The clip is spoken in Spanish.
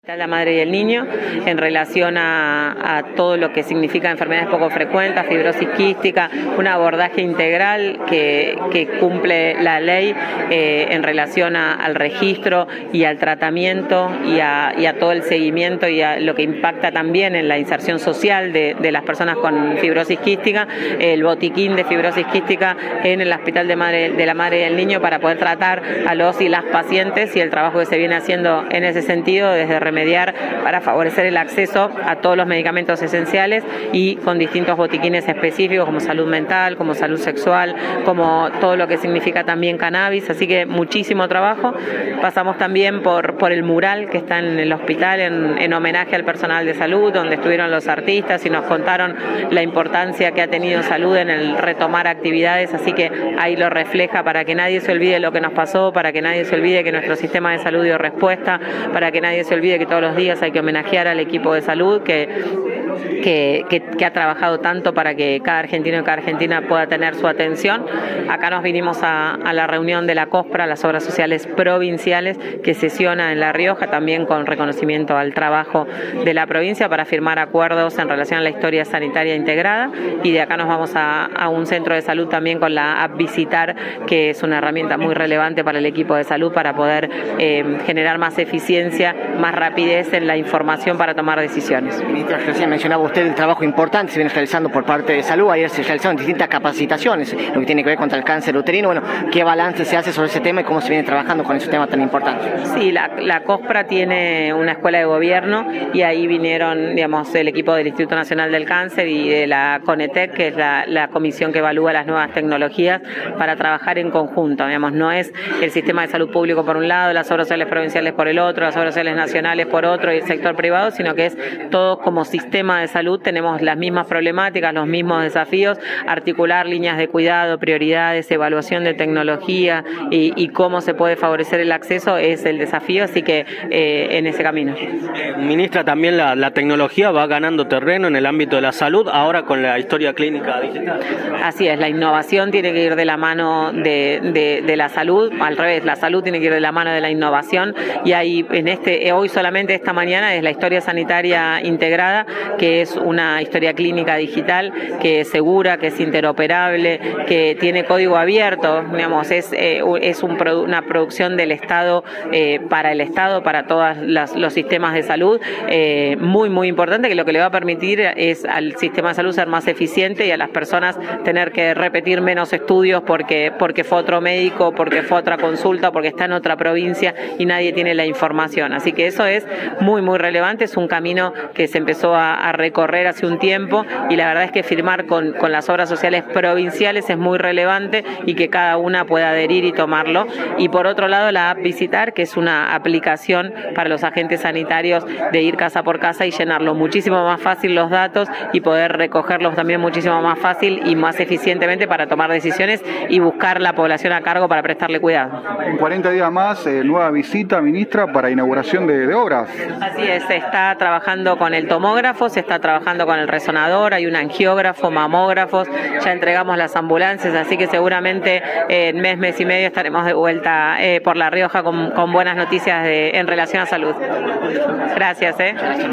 La madre y el niño en relación a todo lo que significa enfermedades poco frecuentes, fibrosis quística, un abordaje integral que cumple la ley en relación al registro y al tratamiento y a todo el seguimiento y a lo que impacta también en la inserción social de las personas con fibrosis quística, el botiquín de fibrosis quística en el Hospital de la Madre y el Niño para poder tratar a los y las pacientes y el trabajo que se viene haciendo en ese sentido desde remediar para favorecer el acceso a todos los medicamentos esenciales y con distintos botiquines específicos como salud mental, como salud sexual, como todo lo que significa también cannabis, así que muchísimo trabajo. Pasamos también por el mural que está en el hospital en homenaje al personal de salud, donde estuvieron los artistas y nos contaron la importancia que ha tenido salud en el retomar actividades, así que ahí lo refleja para que nadie se olvide lo que nos pasó, para que nadie se olvide que nuestro sistema de salud dio respuesta, para que nadie se olvide que todos los días hay que homenajear al equipo de salud que ha trabajado tanto para que cada argentino y cada argentina pueda tener su atención. Acá nos vinimos a la reunión de la COSPRA, las obras sociales provinciales, que sesiona en La Rioja, también con reconocimiento al trabajo de la provincia para firmar acuerdos en relación a la historia sanitaria integrada, y de acá nos vamos a un centro de salud también con la app Visitar, que es una herramienta muy relevante para el equipo de salud para poder generar más eficiencia, más rapidez en la información para tomar decisiones. Ministra, recién mencionaba usted el trabajo importante que se viene realizando por parte de salud. Ayer se realizaron distintas capacitaciones, lo que tiene que ver contra el cáncer uterino. Bueno, ¿qué balance se hace sobre ese tema y cómo se viene trabajando con ese tema tan importante? Sí, la COSPRA tiene una escuela de gobierno y ahí vinieron, digamos, el equipo del Instituto Nacional del Cáncer y de la CONETEC, que es la comisión que evalúa las nuevas tecnologías, para trabajar en conjunto. Digamos, no es el sistema de salud público por un lado, las obras sociales provinciales por el otro, las obras sociales nacionales por otro y el sector privado, sino que es todos como sistema de salud tenemos las mismas problemáticas, los mismos desafíos, articular líneas de cuidado, prioridades, evaluación de tecnología y cómo se puede favorecer el acceso es el desafío, así que en ese camino. Ministra, también la tecnología va ganando terreno en el ámbito de la salud, ahora con la historia clínica digital. Así es, la innovación tiene que ir de la mano de la salud, al revés, la salud tiene que ir de la mano de la innovación, y ahí hoy solamente esta mañana es la historia sanitaria integrada, que es una historia clínica digital que es segura, que es interoperable, que tiene código abierto, digamos, es una producción del Estado para el Estado, para todos los sistemas de salud, muy importante, que lo que le va a permitir es al sistema de salud ser más eficiente y a las personas tener que repetir menos estudios porque fue otro médico, porque fue otra consulta, porque está en otra provincia y nadie tiene la información. Así que eso es muy relevante, es un camino que se empezó a recorrer hace un tiempo, y la verdad es que firmar con las obras sociales provinciales es muy relevante y que cada una pueda adherir y tomarlo. Y por otro lado, la app Visitar, que es una aplicación para los agentes sanitarios de ir casa por casa y llenarlo muchísimo más fácil los datos y poder recogerlos también muchísimo más fácil y más eficientemente para tomar decisiones y buscar la población a cargo para prestarle cuidado. En 40 días más, nueva visita, ministra, para inauguración de obras. Así es, se está trabajando con el tomógrafo, se está trabajando con el resonador, hay un angiógrafo, mamógrafos, ya entregamos las ambulancias, así que seguramente en mes y medio estaremos de vuelta por La Rioja con buenas noticias en relación a salud. Gracias.